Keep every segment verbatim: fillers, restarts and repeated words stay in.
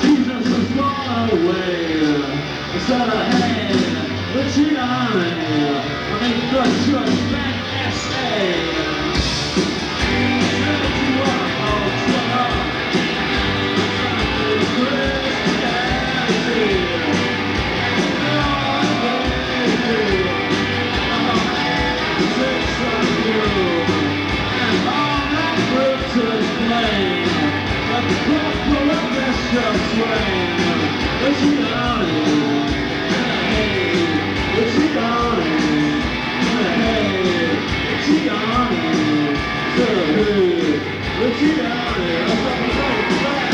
Jesus was gone away. Instead of hey, let's cheat on it. I make the church back S A. Set you up, oh, shut up. Christianity. Six of you. And all that fruit is plain. But the gospel of this just rain. Let's cheat on it. Hey, let's cheat on it. Hey, let's cheat on it. Hey, let's cheat on it. Let's talk about it.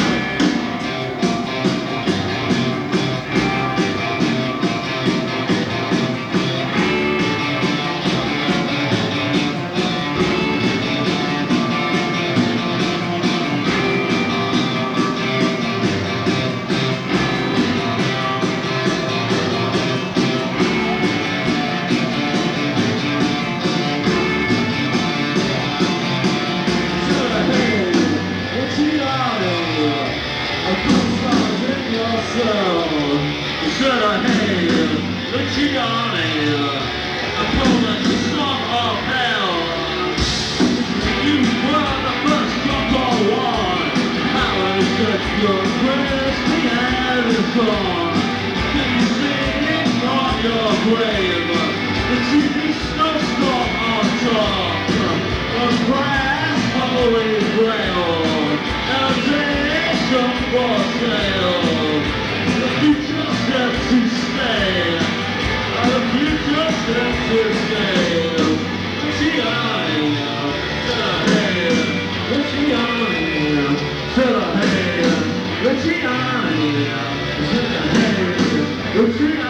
Should I hate the cheat on it? I told us the song of hell. You were the first drop on one. How is it your Christianity gone? Can you see it on your grave? The T V snowstorm on top. The grass holy grail. Elevation for sale. The future steps to stay. The future steps to stay. Let's see on to the head. Let's see on to the head. Let's see on to the head. Let's see on.